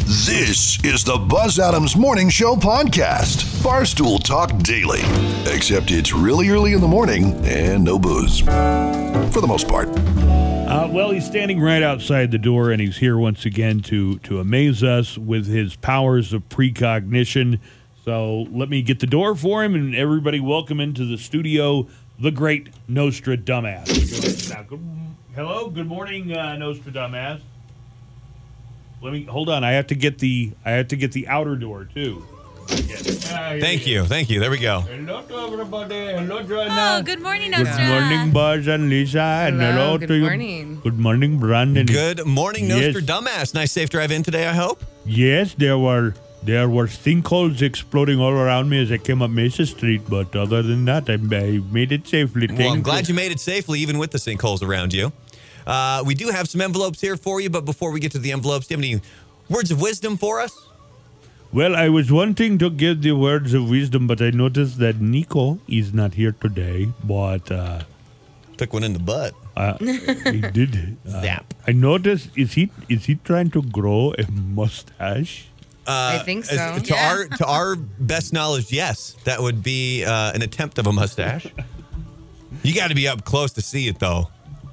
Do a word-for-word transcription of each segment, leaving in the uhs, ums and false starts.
This is the Buzz Adams Morning Show podcast. Barstool Talk Daily. Except it's really early in the morning and no booze. For the most part. Uh, well, he's standing right outside the door, and he's here once again to, to amaze us with his powers of precognition. So let me get the door for him, and everybody welcome into the studio, the great Nostradamus. Now, good, hello, good morning, uh, Nostradamus. Let me hold on. I have to get the I have to get the outer door too. Uh, thank you, thank you. There we go. Hello to everybody. Hello, Oh, good morning, Good Nostra. morning, Buzz and Lisa. And Hello, hello good to you. morning. Good morning, Brandon. Good morning, Yes. Nostradamus. Nice safe drive in today, I hope. Yes, there were there were sinkholes exploding all around me as I came up Mesa Street, but other than that, I, I made it safely. Well, I'm Thank glad you made it safely, even with the sinkholes around you. Uh, we do have some envelopes here for you, but before we get to the envelopes, do you have any words of wisdom for us? Well, I was wanting to give the words of wisdom, but I noticed that Nico is not here today. But uh, Took one in the butt. uh, he did. Uh, Zap. I noticed. Is he is he trying to grow a mustache? I think so. As- to Yeah. our to our best knowledge, yes, that would be uh, an attempt of a mustache. You got to be up close to see it, though.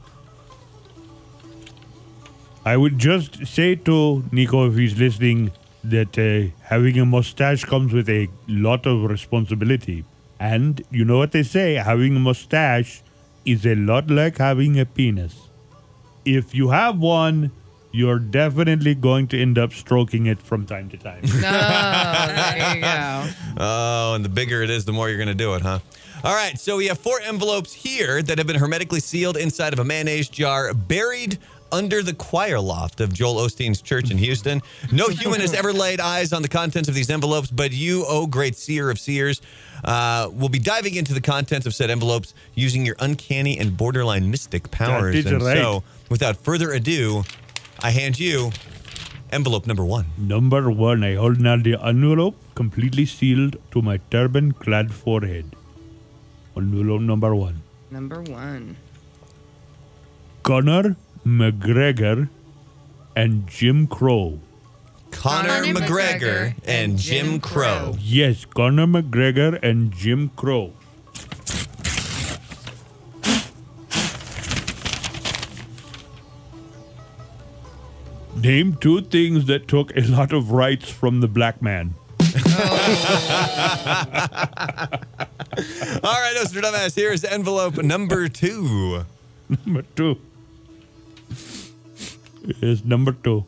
I would just say to Nico, if he's listening, that uh, having a mustache comes with a lot of responsibility. And you know what they say, having a mustache is a lot like having a penis. If you have one, you're definitely going to end up stroking it from time to time. No, there you go. Oh, and the bigger it is, the more you're going to do it, huh? All right, so we have four envelopes here that have been hermetically sealed inside of a mayonnaise jar, buried under the choir loft of Joel Osteen's church in Houston. No human has ever laid eyes on the contents of these envelopes, but you, oh great seer of seers, uh, will be diving into the contents of said envelopes using your uncanny and borderline mystic powers. That is And right. so, without further ado, I hand you envelope number one. Number one, I hold now the envelope completely sealed to my turban-clad forehead. Envelope number one. Number one. Conor McGregor and Jim Crow. Conor, Conor McGregor, McGregor and Jim Crow. Yes, Conor McGregor and Jim Crow. Name two things that took a lot of rights from the black man. All right, Nostradamus, here's envelope number two. Number two. Is number two.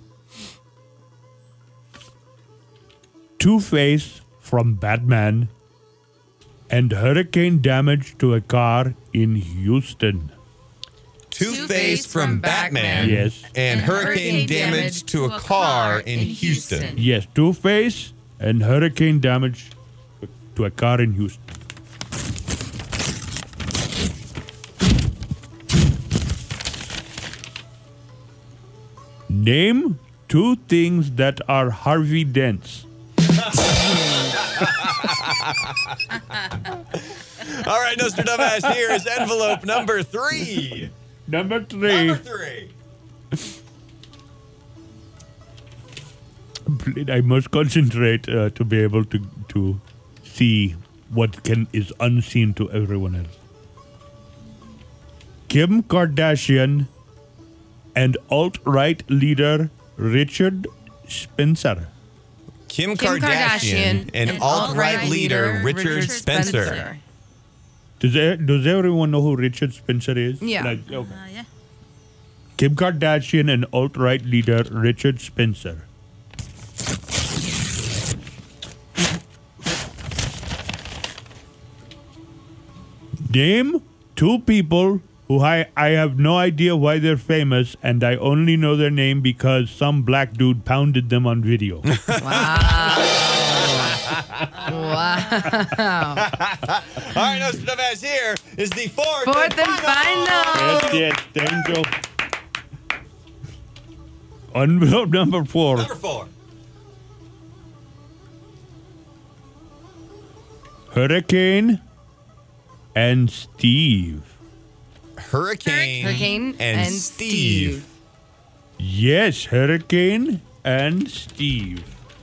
Two-Face from Batman and hurricane damage to a car in Houston. Two-Face from Batman. Yes. And hurricane damage to a car in Houston. Yes, Two-Face and hurricane damage to a car in Houston. Name two things that are Harvey Dents. All right, Nostradamus, here is envelope number three. Number three. Number three. I must concentrate uh, to be able to to see what can is unseen to everyone else. Kim Kardashian and alt-right leader Richard Spencer. Kim, Kim Kardashian, Kardashian and alt-right leader Richard Spencer. Does e- does everyone know who Richard Spencer is? Yeah. Like, okay. Uh, yeah. Kim Kardashian and alt-right leader Richard Spencer. Name two people who I, I have no idea why they're famous, and I only know their name because some black dude pounded them on video. Wow. All right, Nostradamus, here is the fourth, Fourth and final. Yes, yes, thank you. Envelope number four. Number four. Hurricane and Steve. Hurricane, Hurricane and, and Steve. Steve. Yes, Hurricane and Steve.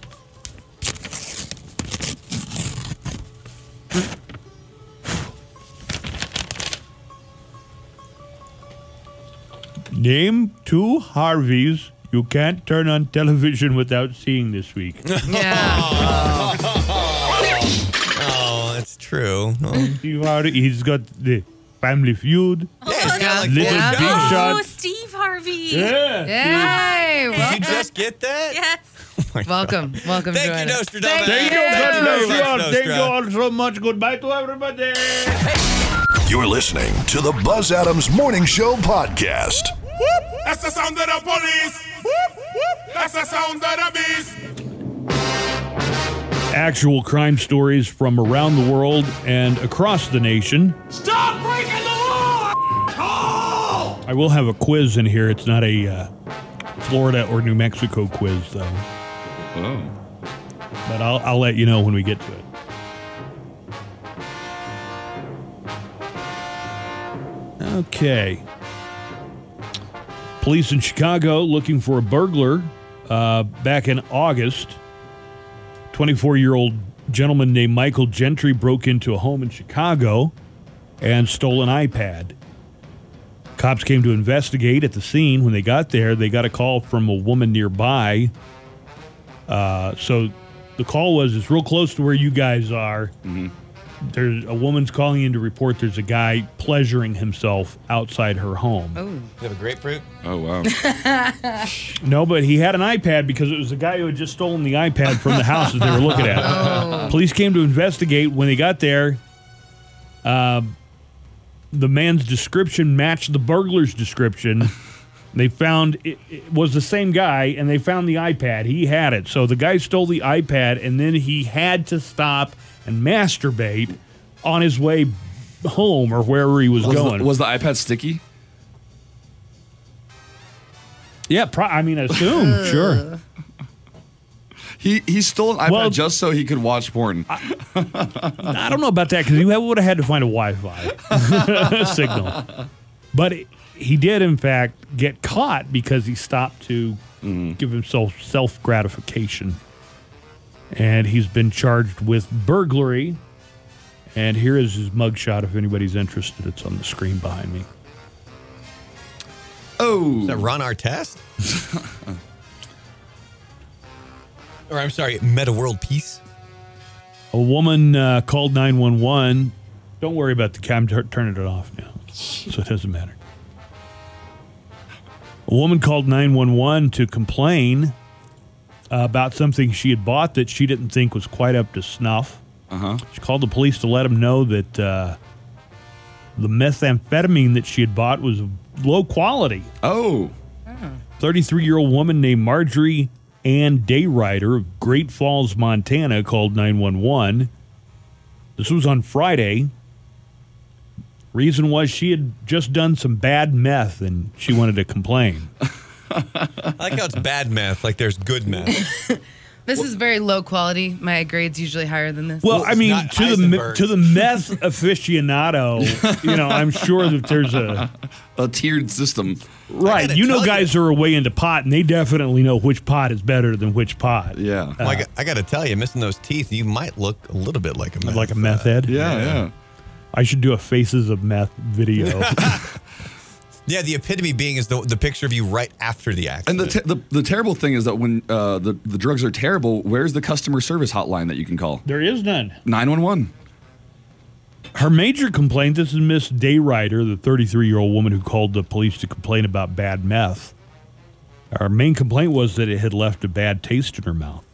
Name two Harveys you can't turn on television without seeing this week. Yeah. Oh, that's true. Oh. Steve Harvey, he's got the Family Feud. Yeah, he's got like Little four Big shows. Shot. Oh, Steve Harvey. Yeah. Yay! Did you Welcome. just get that? Yes. Oh my God. Welcome. Welcome, Thank Joanna. you, Nostradamus. Thank you. Yeah. God bless you all. Nostra. Thank you all so much. Goodbye to everybody. You're listening to the Buzz Adams Morning Show podcast. That's the sound of the police. That's the sound of the beast. Actual crime stories from around the world and across the nation. Stop breaking the law! Oh! I will have a quiz in here. It's not a uh, Florida or New Mexico quiz, though. Oh. But I'll, I'll let you know when we get to it. Okay. Police in Chicago looking for a burglar uh, back in August. twenty-four-year-old gentleman named Michael Gentry broke into a home in Chicago and stole an iPad. Cops came to investigate at the scene. When they got there, they got a call from a woman nearby. Uh, so the call was, it's real close to where you guys are. Mm-hmm. There's a woman's calling in to report there's a guy pleasuring himself outside her home. Oh. You have a grapefruit? Oh, wow. No, but he had an iPad because it was the guy who had just stolen the iPad from the house that they were looking at. Oh. Police came to investigate. When they got there, uh, the man's description matched the burglar's description. They found it, it was the same guy, and they found the iPad. He had it. So the guy stole the iPad, and then he had to stop and masturbate on his way home or wherever he was, Was going. the, was the iPad sticky? yeah, pro- I mean, I assume, sure. He he stole an iPad Well- just so he could watch porn. I don't know about that because he would have had to find a Wi-Fi signal. But it, he did, in fact, get caught because he stopped to give himself self-gratification. And he's been charged with burglary. And here is his mugshot if anybody's interested. It's on the screen behind me. Oh. Is that Ron Artest? Or I'm sorry, Meta World Peace? A woman uh, called nine one one. Don't worry about the cam. Tur- turning it off now. So it doesn't matter. A woman called nine one one to complain uh, about something she had bought that she didn't think was quite up to snuff. Uh-huh. She called the police to let them know that uh, the methamphetamine that she had bought was low quality. Oh. thirty-three-year-old woman named Marjorie Ann Dayrider of Great Falls, Montana, called nine one one. This was on Friday. Reason was she had just done some bad meth and she wanted to complain. I like how it's bad meth, like there's good meth. This is very low quality. My grade's usually higher than this. Well, I mean, not to the me- Heisenberg. to the meth aficionado, you know, I'm sure that there's a A tiered system. right. gotta You know, tell guys who are way into pot, and they definitely know which pot is better than which pot. Yeah. Well, I, got, I got to tell you, missing those teeth, you might look a little bit like a meth. Like a meth head. Yeah, yeah. I should do a Faces of Meth video. Yeah, the epitome being is the, the picture of you right after the And accident. the, te- the the terrible thing is that when uh, the, the drugs are terrible, where's the customer service hotline that you can call? There is none. nine one one. Her major complaint, this is Miss Dayrider, the thirty-three-year-old woman who called the police to complain about bad meth. Her main complaint was that it had left a bad taste in her mouth.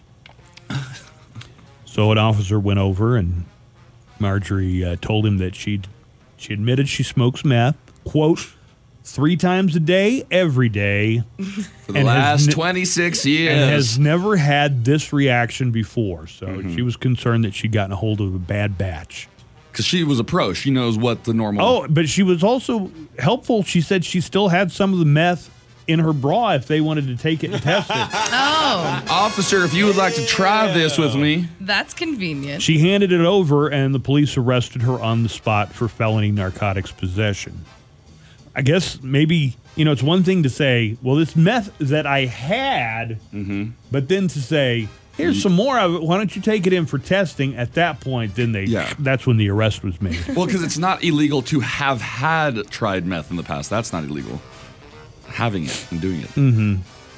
So an officer went over and Marjorie uh, told him that she she admitted she smokes meth, quote, three times a day, every day, For the And has last ne- twenty-six years. and has never had this reaction before. So she was concerned that she'd gotten a hold of a bad batch. Because she was a pro. She knows what the normal... Oh, but she was also helpful. She said she still had some of the meth in her bra if they wanted to take it and test it. Oh, Officer, if you would like to try this with me. that's convenient. She handed it over, and the police arrested her on the spot for felony narcotics possession. I guess maybe you know, it's one thing to say, well, this meth that I had, Mm-hmm. but then to say, here's some more of it. Why don't you take it in for testing? At that point, then they, Yeah. that's when the arrest was made. Well, because it's not illegal to have had tried meth in the past. That's not illegal. Having it and doing it. Mm-hmm.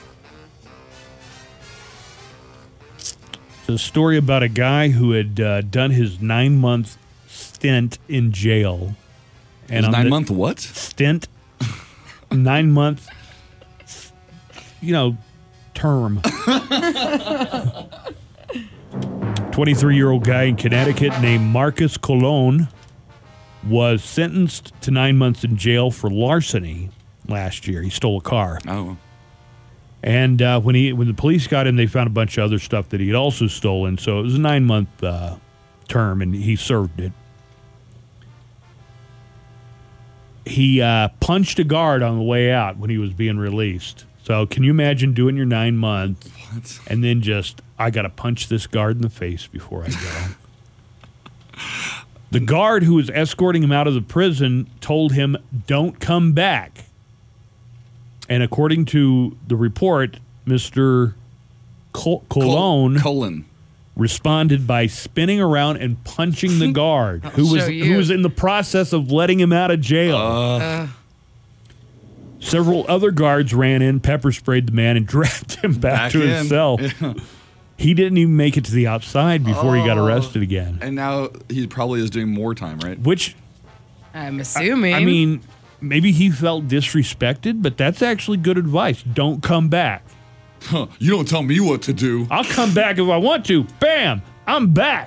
It's a story about a guy who had uh, done his nine-month stint in jail. His on nine the- month what? Stint. Nine-month, you know, term. twenty-three-year-old guy in Connecticut named Marcus Colon was sentenced to nine months in jail for larceny last year. He stole a car. Oh. And uh, when he when the police got him, they found a bunch of other stuff that he had also stolen. So it was a nine-month uh, term, and he served it. He uh, punched a guard on the way out when he was being released. So can you imagine doing your nine months What? and then just, I got to punch this guard in the face before I go? The guard who was escorting him out of the prison told him, don't come back. And according to the report, Mister Col- Colon Colon. responded by spinning around and punching the guard who was show you. who was in the process of letting him out of jail. Uh, Several other guards ran in, pepper sprayed the man, and dragged him back, Back to his in. cell. Yeah. He didn't even make it to the outside before he got Oh. arrested again. And now he probably is doing more time, right? Which, I'm assuming. I mean, maybe he felt disrespected, but that's actually good advice. Don't come back. Huh, you don't tell me what to do. I'll come back if I want to. Bam! I'm back.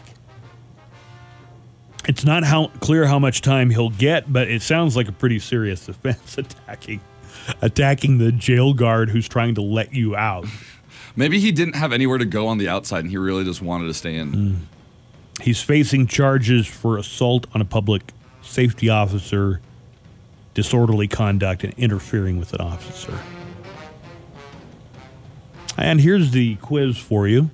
It's not how clear how much time he'll get, but it sounds like a pretty serious offense attacking attacking the jail guard who's trying to let you out. Maybe he didn't have anywhere to go on the outside and he really just wanted to stay in. He's facing charges for assault on a public safety officer, disorderly conduct, and interfering with an officer. And here's the quiz for you.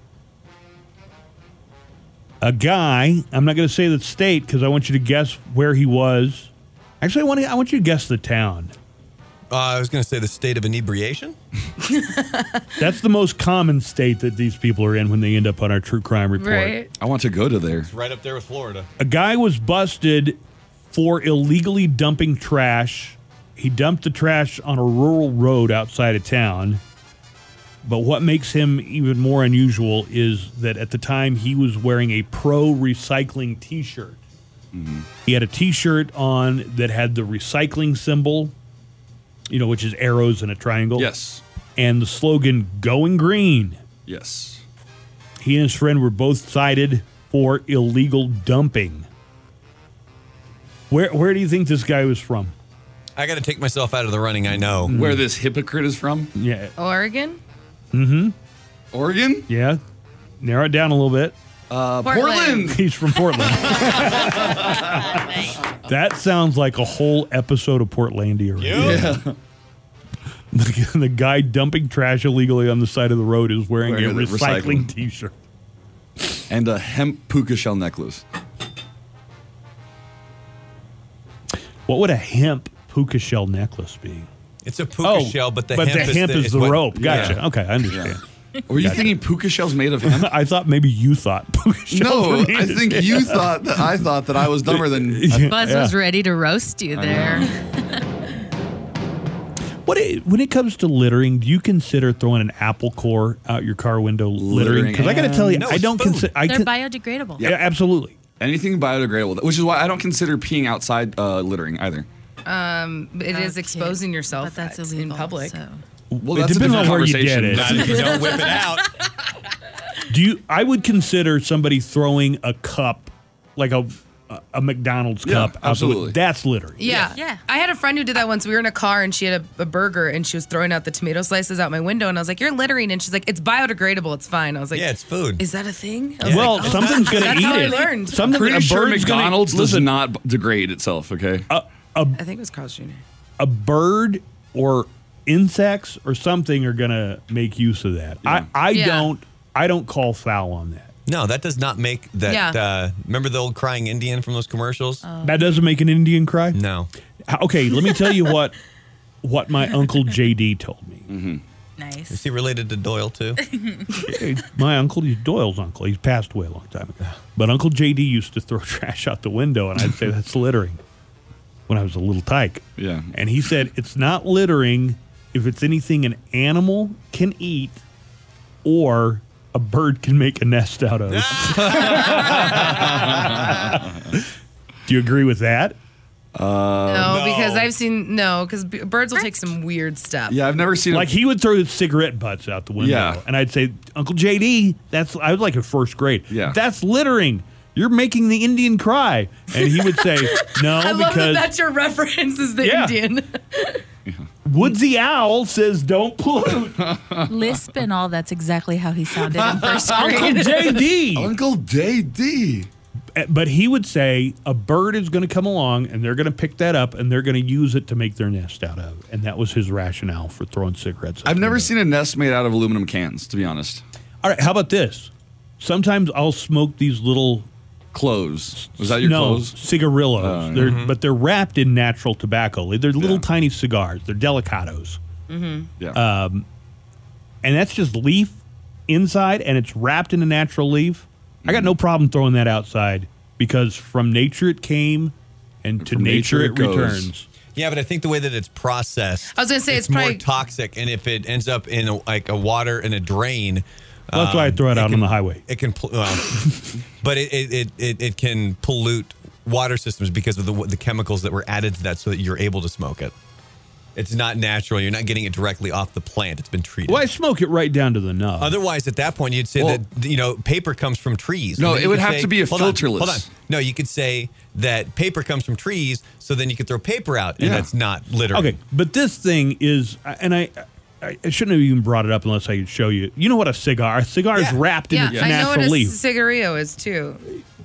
A guy, I'm not going to say the state because I want you to guess where he was. Actually, I want, to, I want you to guess the town. Uh, I was going to say the state of inebriation. That's the most common state that these people are in when they end up on our true crime report. right? I want to go to there. Right up there with Florida. A guy was busted for illegally dumping trash. He dumped the trash on a rural road outside of town. But what makes him even more unusual is that at the time he was wearing a pro recycling t-shirt. Mm-hmm. He had a t-shirt on that had the recycling symbol, you know, which is arrows and a triangle. Yes. And the slogan, Going Green. Yes. He and his friend were both cited for illegal dumping. Where where do you think this guy was from? I got to take myself out of the running. I know. Where this hypocrite is from? Yeah. Oregon? Oregon? Yeah. Narrow it down a little bit. Uh, Portland. Portland. He's from Portland. That sounds like a whole episode of Portlandia. Right? Yeah. The, the guy dumping trash illegally on the side of the road is wearing, Wearing a the recycling recycling. t-shirt. And a hemp puka shell necklace. What would a hemp puka shell necklace be? It's a puka shell, but the but hemp, the hemp is, is the, what- rope. Gotcha. Yeah. Okay, I understand. Were you thinking puka shells made of hemp? I thought maybe you thought puka shells No, were made I of think hemp. you thought that I thought that I was dumber than. Buzz Yeah. was ready to roast you there. What it, when it comes to littering, do you consider throwing an apple core out your car window littering? Littering, Because I got to tell you, No, I it's don't food. consider. I They're con- biodegradable. yeah, absolutely. Anything biodegradable, which is why I don't consider peeing outside uh, littering either. It is Okay. exposing yourself But that's in illegal, public. So. Well, It that's a depends different on where you conversation. did it. Not if you don't whip it out. Do you? I would consider somebody throwing a cup, like a a, a McDonald's Yeah, cup, out the absolutely. window. That's littering. Yeah. Yeah. I had a friend who did that once. We were in a car and she had a, a burger and she was throwing out the tomato slices out my window. And I was like, you're littering. And she's like, it's biodegradable. It's fine. I was like, Yeah, it's food. is that a thing? I was Well, like, oh, something's gonna that's eat how I it. learned. Something, Pretty a sure bird's gonna- McDonald's does listen, not b- degrade itself. Okay. a, a I think it was Carl's Junior a bird or insects or something are gonna make use of that. Yeah. I, I Yeah. don't. I don't call foul on that. No, that does not make that. Yeah. Uh, remember the old crying Indian from those commercials? That doesn't make an Indian cry. No. Okay, let me tell you what what my Uncle J D told me. Mm-hmm. Nice. Is he related to Doyle, too? My uncle, he's Doyle's uncle. He's passed away a long time ago. But Uncle J D used to throw trash out the window, and I'd say that's littering when I was a little tyke. Yeah. And he said it's not littering if it's anything an animal can eat or a bird can make a nest out of. Do you agree with that? no, no. because I've seen no, because b- birds will take some weird stuff. Yeah, I've never seen Like a, he would throw his cigarette butts out the window, Yeah. and I'd say, Uncle J D, that's I was like in first grade. Yeah. That's littering. You're making the Indian cry, and he would say, no, I love that because that's your reference is the Yeah. Indian. Woodsy Owl says don't pollute. Lisp and all, that's exactly how he sounded in first Uncle grade. J D. Uncle J D. But he would say a bird is going to come along, and they're going to pick that up, and they're going to use it to make their nest out of. And that was his rationale for throwing cigarettes. out I've the never window. seen a nest made out of aluminum cans, to be honest. All right, how about this? Sometimes I'll smoke these little Clothes. Was that your no, clothes? cigarillos. Oh, they're, Mm-hmm. But they're wrapped in natural tobacco. They're little Yeah. tiny cigars. They're delicados. Yeah. Uh, And that's just leaf inside, and it's wrapped in a natural leaf. I got no problem throwing that outside because from nature it came, and to from nature, nature it it goes. returns. Yeah, but I think the way that it's processed, I was gonna say, it's more probably- toxic, and if it ends up in a, like a water in a drain, Well, that's why I um, throw it out can- on the highway. It can, pol- well, but it, it, it, it, it can pollute water systems because of the the chemicals that were added to that, so that you're able to smoke it. It's not natural. You're not getting it directly off the plant. It's been treated. Well, I smoke it right down to the nub. Otherwise, at that point, you'd say Well- that, you know, paper comes from trees. No, And then it you would could have say- to be a hold on, filterless. Hold on. No, you could say that paper comes from trees, so then you could throw paper out, and Yeah. that's not littering. Okay, but this thing is, and I, I, I shouldn't have even brought it up unless I could show you. You know what a cigar? A cigar is Yeah. wrapped Yeah, in its I know natural what a leaf. cigarillo is too.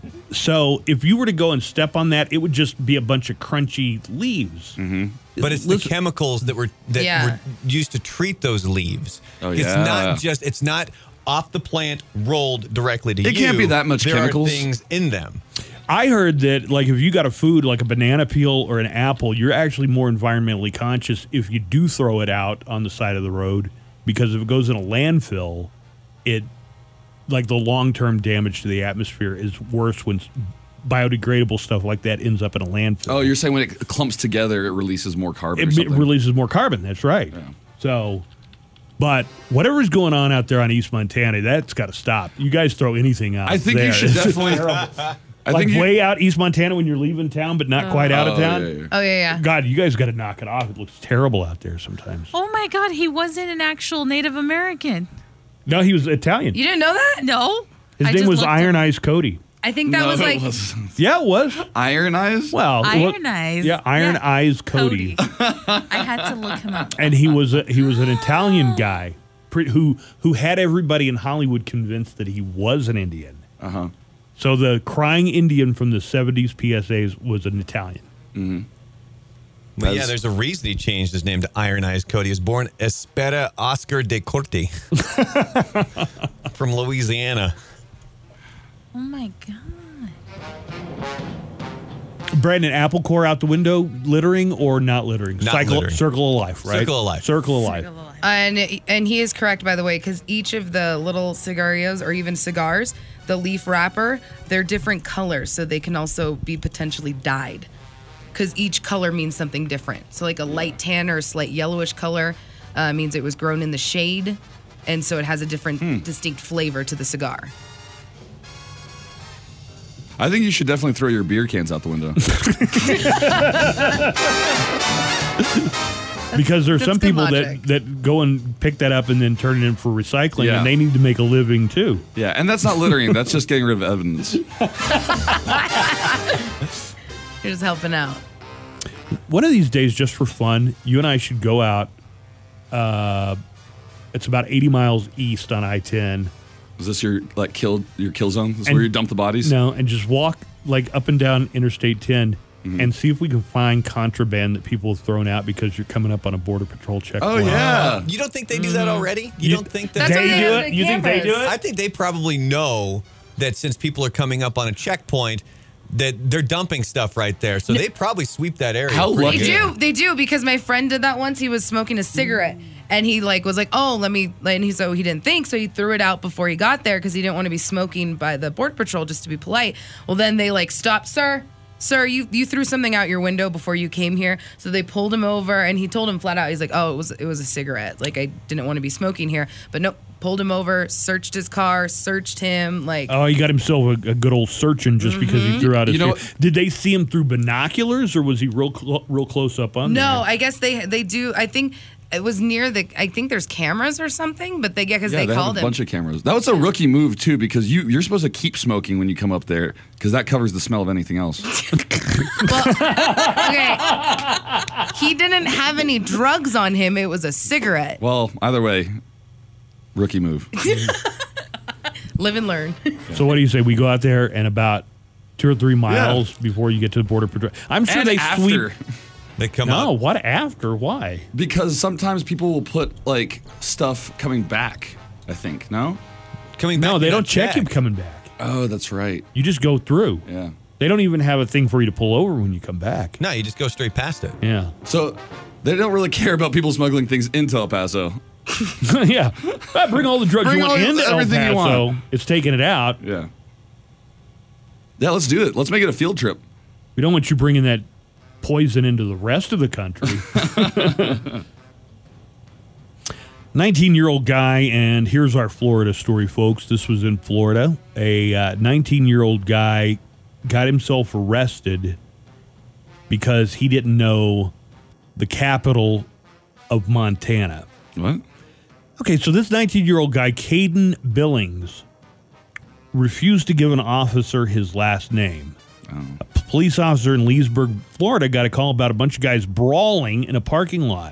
So if you were to go and step on that, it would just be a bunch of crunchy leaves. Mm-hmm. But it's Listen- the chemicals that were that Yeah. were used to treat those leaves. Oh, It's yeah. not just it's not off the plant rolled directly to you. It can't be that much there chemicals. Are things in them. I heard that, like, if you got a food like a banana peel or an apple, you're actually more environmentally conscious if you do throw it out on the side of the road, because if it goes in a landfill, it, like, the long-term damage to the atmosphere is worse when s- biodegradable stuff like that ends up in a landfill. Oh, you're saying when it clumps together, it releases more carbon or it, it something? releases more carbon. That's right. Yeah. So, but whatever's going on out there on East Montana, that's got to stop. You guys throw anything out I think there. you should It's just definitely. terrible. I like think you, way out East Montana when you're leaving town, but not quite out of Oh, town. yeah, yeah. Oh yeah, yeah. God, you guys got to knock it off. It looks terrible out there sometimes. Oh my God, he wasn't an actual Native American. No, he was Italian. You didn't know that? No. His I name just was looked Iron up- Eyes Cody. I think that No, was it like wasn't. Yeah, it was. Iron Eyes? Well, it wa- Iron Eyes. Yeah, Iron Yeah. Eyes Cody, I had to look him up. and he was a, he was an Italian guy pre- who who had everybody in Hollywood convinced that he was an Indian. Uh huh. So the crying Indian from the seventies P S As was an Italian. But yeah, That's- there's a reason he changed his name to Iron Eyes Cody. He was born Espera Oscar de Corte from Louisiana. Oh my God. Brandon, apple core out the window, littering or not littering? Not Cycle, littering. Circle of life, right? Circle of life. Circle of life. and and he is correct, by the way, because each of the little cigarillos or even cigars, the leaf wrapper, they're different colors, so they can also be potentially dyed. Because each color means something different. So like a light tan or a slight yellowish color uh, means it was grown in the shade, and so it has a different, distinct flavor to the cigar. I think you should definitely throw your beer cans out the window. Because there's That's some good people logic. that, that go and pick that up and then turn it in for recycling, Yeah. and they need to make a living too. Yeah, and that's not littering. That's just getting rid of evidence. You're just helping out. One of these days, just for fun, you and I should go out. Uh, it's about eighty miles east on I ten. Is this your like kill your kill zone? This is And- where you dump the bodies? No, and just walk like up and down Interstate ten Mm-hmm. and see if we can find contraband that people have thrown out because you're coming up on a border patrol checkpoint. Oh yeah. You don't think they do that already? You, You- don't think that That's why They they do have it? the You think they do cameras. it? I think they probably know that since people are coming up on a checkpoint, that they're dumping stuff right there. So they probably sweep that area. How pretty lucky- They good. do. They do because my friend did that once. He was smoking a cigarette and he like was like, "Oh, let me." And he so he didn't think, so he threw it out before he got there because he didn't want to be smoking by the border patrol just to be polite. Well, then they like stopped, sir. Sir, you, you threw something out your window before you came here. So they pulled him over and he told him flat out, he's like, oh, it was it was a cigarette. Like, I didn't want to be smoking here. But nope, pulled him over, searched his car, searched him. Like, Oh, he got himself a, a good old searching just because he threw out his. You know cigarette. Did they see him through binoculars or was he real clo- real close up on no, there? I guess they they do. I think it was near the, I think there's cameras or something, but they get, because Yeah, they, they called have a him. bunch of cameras. That was a rookie move too, because you you're supposed to keep smoking when you come up there, because that covers the smell of anything else. Okay. He didn't have any drugs on him. It was a cigarette. Well, either way, rookie move. Live and learn. So what do you say? We go out there and about two or three miles before you get to the border patrol. I'm sure And they after, sweep. They come No, up. what after? Why? because sometimes people will put like stuff coming back. I think no. Coming back. No, they you don't not check you coming back. Oh, that's right. You just go through. Yeah. They don't even have a thing for you to pull over when you come back. No, you just go straight past it. Yeah. So they don't really care about people smuggling things into El Paso. yeah. Ah, bring all the drugs Bring you want all- into El everything you Paso. want. It's taking it out. Yeah. Yeah, let's do it. Let's make it a field trip. We don't want you bringing that poison into the rest of the country. nineteen-year-old guy, and here's our Florida story, folks. This was in Florida. A uh, nineteen-year-old guy got himself arrested because he didn't know the capital of Montana. What? Okay, so this nineteen-year-old guy, Caden Billings, refused to give an officer his last name. A police officer in Leesburg, Florida, got a call about a bunch of guys brawling in a parking lot.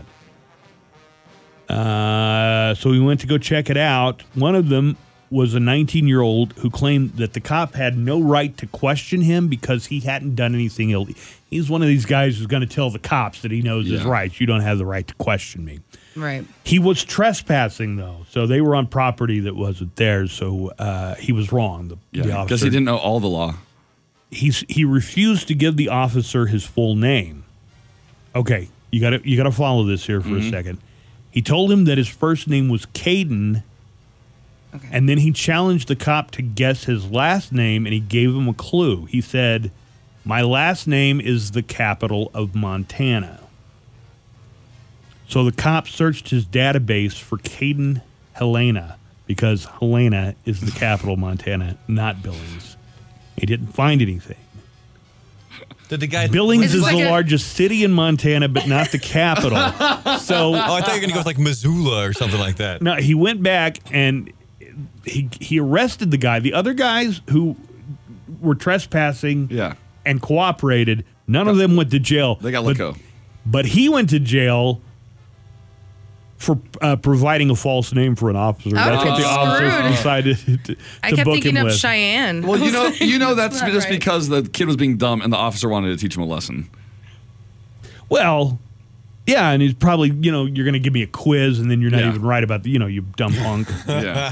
Uh, so he went to go check it out. One of them was a nineteen-year-old who claimed that the cop had no right to question him because he hadn't done anything illegal. He's one of these guys who's going to tell the cops that he knows his Yeah. rights. You don't have the right to question me. Right. He was trespassing, though, so they were on property that wasn't theirs. So uh, he was wrong. The, the Yeah, because officer he didn't know all the law. he's he refused to give the officer his full name. Okay, you got to you got to follow this here for Mm-hmm. a second. He told him that his first name was Caden, Okay. and then he challenged the cop to guess his last name, and he gave him a clue. He said, "My last name is the capital of Montana." So the cop searched his database for Caden Helena because Helena is the capital of Montana, not Billings. He didn't find anything. Did the guy? Billings Is is this like the a- largest city in Montana, but not the capital. So Oh, I thought you were gonna go with like Missoula or something like that. no, he went back and he he arrested the guy. The other guys who were trespassing Yeah. and cooperated, none of them went to jail. They got let but, go. But he went to jail for uh, providing a false name for an officer. I That's would what the get officers screwed. decided to, to I kept book thinking him of with. Cheyenne. Well, you know, you know that's not just right. because the kid was being dumb and the officer wanted to teach him a lesson. Well, yeah, and he's probably, you know, you're going to give me a quiz, and then you're not Yeah. even right about the, you know, you dumb punk. Yeah.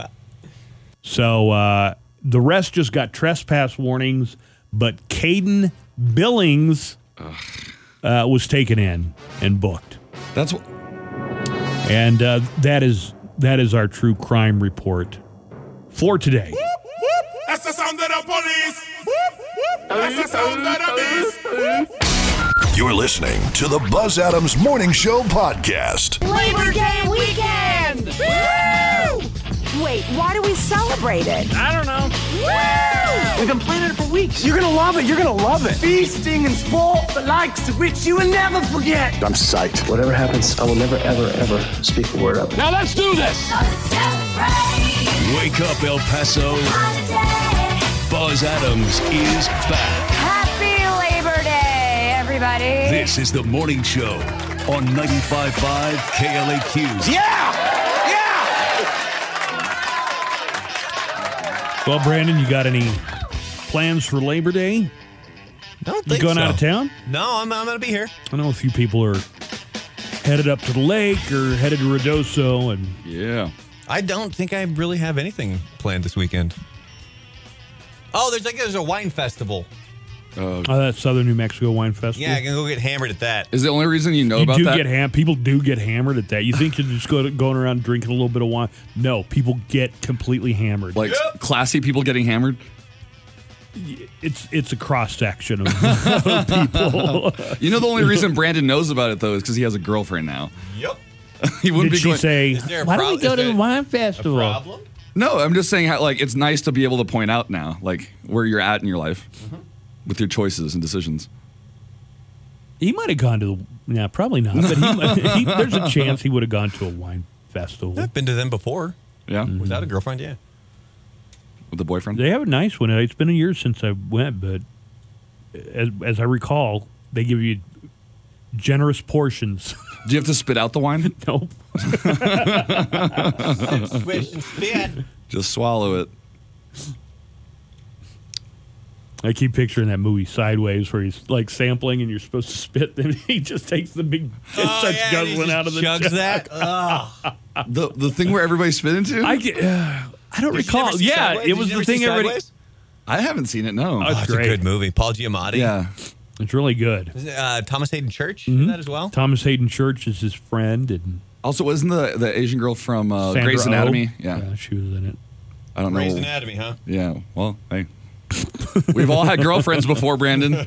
So uh, the rest just got trespass warnings, but Caden Billings uh, was taken in and booked. That's what. And uh, that is that is our true crime report for today. That's the sound of the police. That's the sound of the beast. You're listening to the Buzz Adams Morning Show podcast. Labor Day weekend! Woo! Wait, why do we celebrate it? I don't know. Woo! We've been planning it for weeks. You're gonna love it. You're gonna love it. Feasting and sport, the likes of which you will never forget. I'm psyched. Whatever happens, I will never, ever, ever speak a word of it. Now let's do this. Wake up, El Paso. Buzz Adams is back. Happy Labor Day, everybody. This is the morning show on ninety-five point five K L A Q. Yeah! Yeah! Well, Brandon, you got any plans for Labor Day? I don't You think going so. out of town? No, I'm, I'm gonna be here. I know a few people are headed up to the lake or headed to Redoso, and Yeah. I don't think I really have anything planned this weekend. Oh, there's like there's a wine festival Uh, Oh, that Southern New Mexico Wine Festival. Yeah, I can go get hammered at that. is the only reason you know you about do that? get ham. People do get hammered at that. You think you're just go going around drinking a little bit of wine? No, people get completely hammered. Like classy people getting hammered? it's it's a cross section of, of people. You know, the only reason Brandon knows about it though is because he has a girlfriend now. Yep. He wouldn't Did be she going, say, Is there a "Why prob- don't we go is to the there wine A festival?" problem? No, I'm just saying how like it's nice to be able to point out now, like where you're at in your life with your choices and decisions. He might have gone to the. Yeah, probably not. But he, might- he, there's a chance he would have gone to a wine festival. I've been to them before. Yeah, Without a girlfriend, yeah. with the boyfriend. They have a nice one. It's been a year since I went, but as as I recall, they give you generous portions. Do you have to spit out the wine? Nope. Swish and spit. Just swallow it. I keep picturing that movie Sideways where he's like sampling and you're supposed to spit, then he just takes the big and Oh, starts yeah, and he guzzling just out of the chugs jug. that. Ugh. The the thing where everybody spit into? I get, uh, I don't Did you recall. never see Yeah, Sideways? it Did was you the never thing see everybody. Sideways? I haven't seen it. No. Oh, Oh, it's great. a good movie. Paul Giamatti. Yeah. It's really good. Isn't it, uh, Thomas Hayden Church in that as well? Thomas Hayden Church is his friend, and Also, wasn't the the Asian girl from uh, Sandra Grey's Oh. Anatomy? Yeah. yeah, she was in it. I don't know. Grey's Anatomy, huh? Yeah. Well, hey, we've all had girlfriends before, Brandon.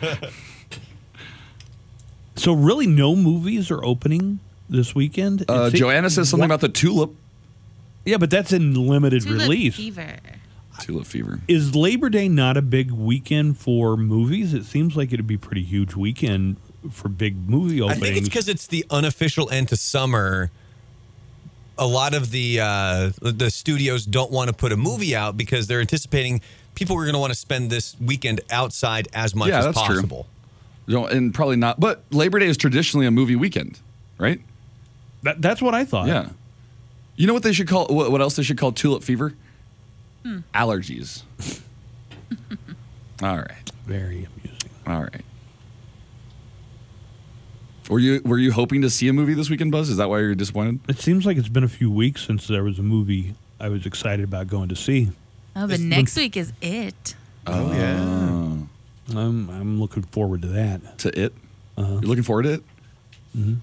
So really, no movies are opening this weekend. Uh, It's- Joanna says something what- about the Tulip. Yeah, but that's in limited Tulip release. Fever. Tulip Fever. Is Labor Day not a big weekend for movies? It seems like it'd be a pretty huge weekend for big movie I openings. think it's because it's the unofficial end to summer. A lot of the uh, the studios don't want to put a movie out because they're anticipating people are going to want to spend this weekend outside as much Yeah, as that's true. possible. You know, and probably not. But Labor Day is traditionally a movie weekend, right? That, that's what I thought. Yeah. You know what they should call? What, what else they should call Tulip Fever? Allergies. All right. Very amusing. All right. Were you were you hoping to see a movie this weekend, Buzz? Is that why you're disappointed? It seems like it's been a few weeks since there was a movie I was excited about going to see. Oh, but next week is it. Oh yeah. I'm I'm looking forward to that. To it. Uh-huh. You're looking forward to it. Mm-hmm.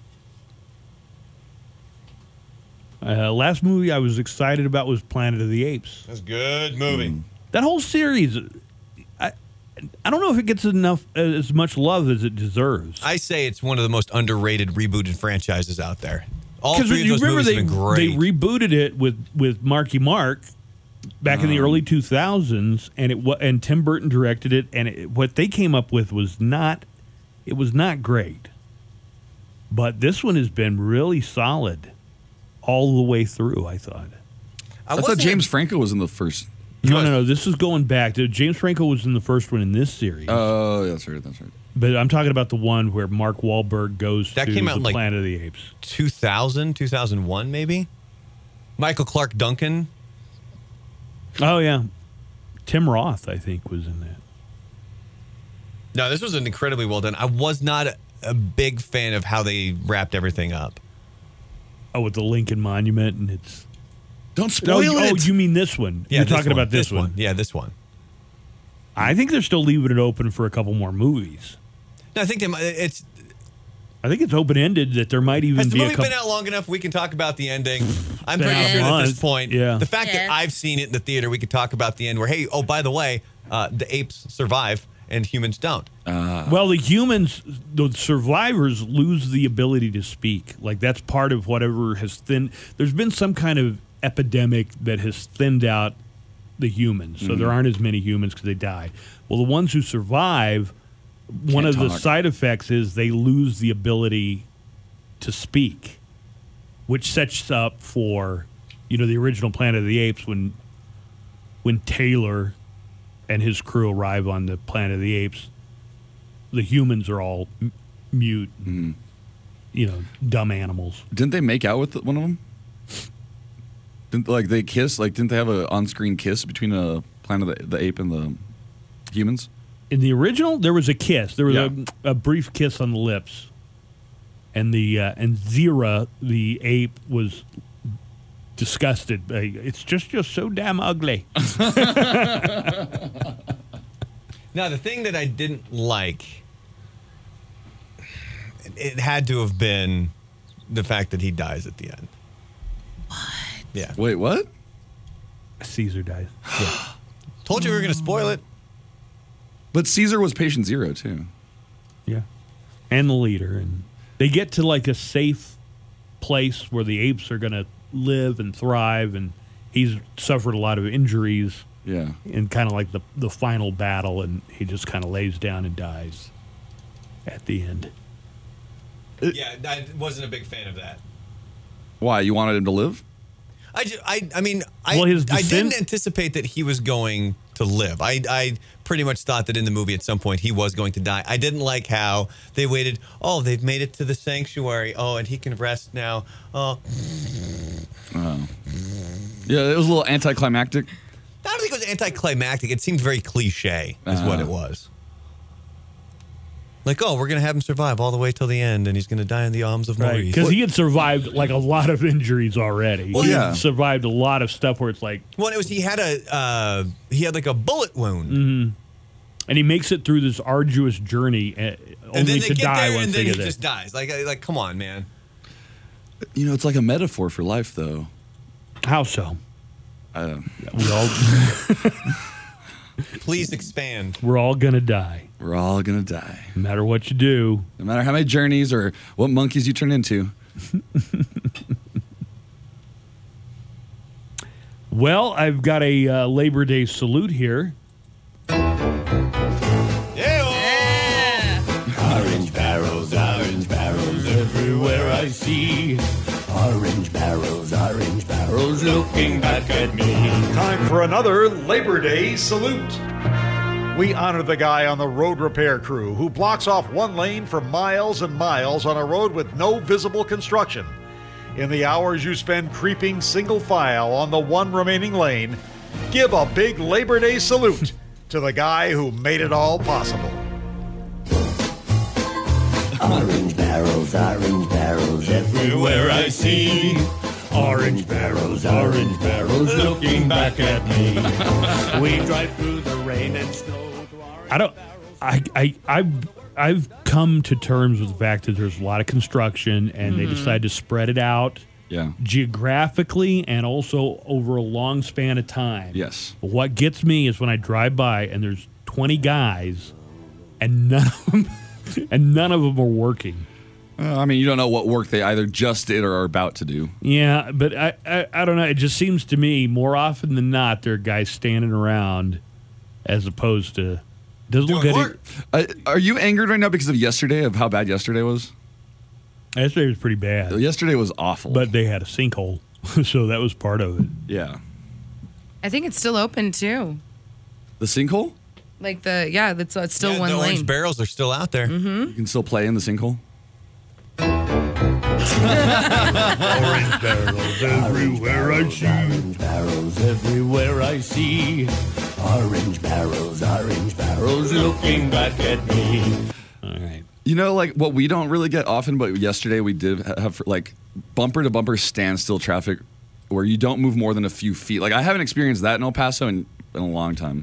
Uh, last movie I was excited about was Planet of the Apes. That's a good movie. Mm. That whole series, I I don't know if it gets enough as much love as it deserves. I say it's one of the most underrated rebooted franchises out there. All Because three of you those remember movies they have been they great. rebooted it with with Marky Mark back in the Um. early two thousands, and it wa- and Tim Burton directed it, and it, what they came up with was not it was not great. But this one has been really solid all the way through, I thought. I, I thought wasn't- James Franco was in the first. No, no, no. This is going back. to James Franco was in the first one in this series. Oh, that's right. That's right. But I'm talking about the one where Mark Wahlberg goes That to came out the in, like, Planet of the Apes. two thousand, two thousand one, maybe. Michael Clark Duncan. Oh, yeah. Tim Roth, I think, was in that. No, this was an incredibly well done. I was not a, a big fan of how they wrapped everything up. Oh, with the Lincoln Monument, and it's... Don't Oh, spoil you- oh, it. you mean this one? Yeah, You're this talking one, about this, one. Yeah, this one. I think they're still leaving it open for a couple more movies. No, I think they, might- it's. I think it's open-ended that there might even Has the be a movie couple... been out long enough? We can talk about the ending. I'm Been pretty out sure at this months, point, yeah. the fact that Yes. I've seen it in the theater, we could talk about the end where, hey, oh, by the way, uh, the apes survive and humans don't. Well, the humans, the survivors, lose the ability to speak. Like, that's part of whatever has thinned... There's been some kind of epidemic that has thinned out the humans. So there aren't as many humans because they die. Well, the ones who survive, one Can't of the talk. side effects is they lose the ability to speak, which sets up for, you know, the original Planet of the Apes when when Taylor and his crew arrive on the Planet of the Apes, the humans are all m- mute, you know, dumb animals. Didn't they make out with one of them? Didn't like they kiss? Like, didn't they have a on-screen kiss between a Planet of the, the Ape and the humans? In the original, there was a kiss. There was Yeah. a, a brief kiss on the lips, and the uh, and Zira, the ape, was disgusted. Uh, It's just just so damn ugly. Now, Now, the thing that I didn't like, it had to have been the fact that he dies at the end. What? Yeah. Wait, what? Caesar dies. Yeah. Told you we were going to spoil it. But Caesar was patient zero, too. Yeah. And the leader. And they get to like a safe place where the apes are going to live and thrive. And he's suffered a lot of injuries. Yeah. In kind of like the, the final battle. And he just kind of lays down and dies at the end. Yeah, I wasn't a big fan of that. Why? You wanted him to live? I, ju- I, I mean, I, Well, his I descent- didn't anticipate that he was going to live. I, I pretty much thought that in the movie at some point he was going to die. I didn't like how they waited. Oh, they've made it to the sanctuary. Oh, and he can rest now. Oh, Oh. Yeah, it was a little anticlimactic. I don't think it was anticlimactic. It seemed very cliche, is what Uh-huh. it was. Like, oh, we're going to have him survive all the way till the end, and he's going to die in the arms of Right. Maurice. Because he had surved like a lot of injuries already. Well, he yeah. had survived a lot of stuff where it's like, Well, it was he had a uh, he had like a bullet wound, mm-hmm. and he makes it through this arduous journey, uh, and only then they to get die there, once and they then he get there. just dies. Like, like, come on, man. You know, it's like a metaphor for life, though. How so? Uh, We all, Please expand. we're all gonna die, we're all going to die. no matter what you do. No matter how many journeys or what monkeys you turn into. Well, I've got a uh, Labor Day salute here. Orange barrels, orange barrels, everywhere I see. Orange barrels, orange barrels, looking back at me. Time for another Labor Day salute. We honor the guy on the road repair crew who blocks off one lane for miles and miles on a road with no visible construction. In the hours you spend creeping single file on the one remaining lane, give a big Labor Day salute to the guy who made it all possible. Orange barrels, orange barrels, everywhere I see. Orange barrels, orange barrels, looking back at me. We drive through the rain and snow. I don't. I I I've I've come to terms with the fact that there's a lot of construction, and they decide to spread it out. Yeah. Geographically and also over a long span of time. Yes. But what gets me is when I drive by and there's twenty guys, and none of them, and none of them are working. Uh, I mean, you don't know what work they either just did or are about to do. Yeah, but I, I I don't know. It just seems to me more often than not there are guys standing around, as opposed to doesn't look at it. Uh, are you angered right now because of yesterday, of how bad yesterday was? Yesterday was pretty bad. Yesterday was awful. But they had a sinkhole, so that was part of it. Yeah. I think it's still open too. The sinkhole? Like the yeah, that's it's still Yeah, one the lane. orange barrels are still out there. Mm-hmm. You can still play in the sinkhole? Orange barrels everywhere I see. Orange barrels everywhere I see. Orange barrels, orange barrels looking back at me. All right. You know, like what we don't really get often, but yesterday we did have like bumper to bumper standstill traffic where you don't move more than a few feet. Like I haven't experienced that in El Paso in, in a long time.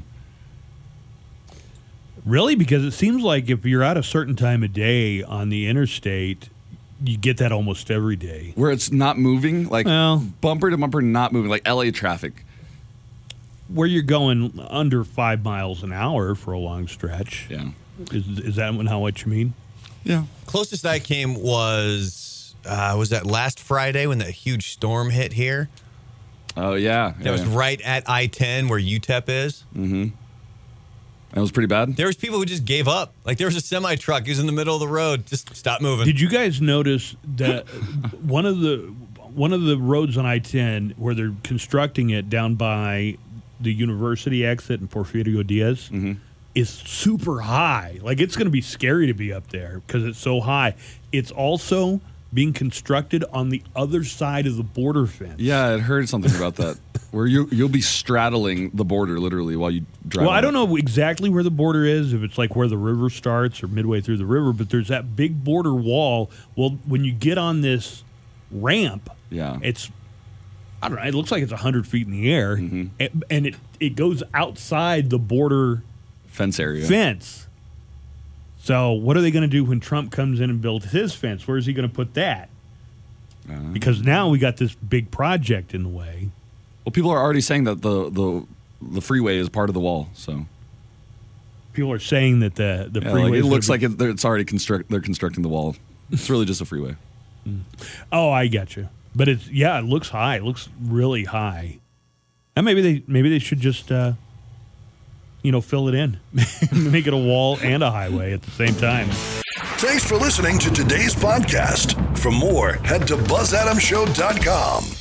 Really? Because it seems like if you're at a certain time of day on the interstate, you get that almost every day. Where it's not moving, like Well- bumper to bumper not moving, like L A traffic. Where you're going under five miles an hour for a long stretch. Yeah. Is, is that not what you mean? Yeah. Closest I came was uh, was that last Friday when that huge storm hit here. Oh, yeah. That yeah, was yeah. right at I ten where U T E P is. Mm-hmm. That was pretty bad. There was people who just gave up. Like there was a semi truck. He was in the middle of the road. Just stop moving. Did you guys notice that one of the one of the roads on I ten where they're constructing it down by the university exit in Porfirio Diaz Mm-hmm. is super high. Like it's going to be scary to be up there because it's so high. It's also being constructed on the other side of the border fence. Yeah, I heard something about that. Where you you'll be straddling the border literally while you drive. Well, I on don't it. know exactly where the border is, if it's like where the river starts or midway through the river, but there's that big border wall. Well, when you get on this ramp, Yeah. it's, I don't know, it looks like it's one hundred feet in the air, Mm-hmm. and, and it, it goes outside the border fence area. Fence. So what are they going to do when Trump comes in and builds his fence? Where is he going to put that? Uh, Because now we got this big project in the way. Well, people are already saying that the the the freeway is part of the wall. So people are saying that the the yeah, freeway. like it looks like it, it's already construct. They're constructing the wall. It's really just a freeway. Oh, I get you. But it's yeah, it looks high. It looks really high. And maybe they maybe they should just uh, you know fill it in, make it a wall and a highway at the same time. Thanks for listening to today's podcast. For more, head to buzz adams show dot com.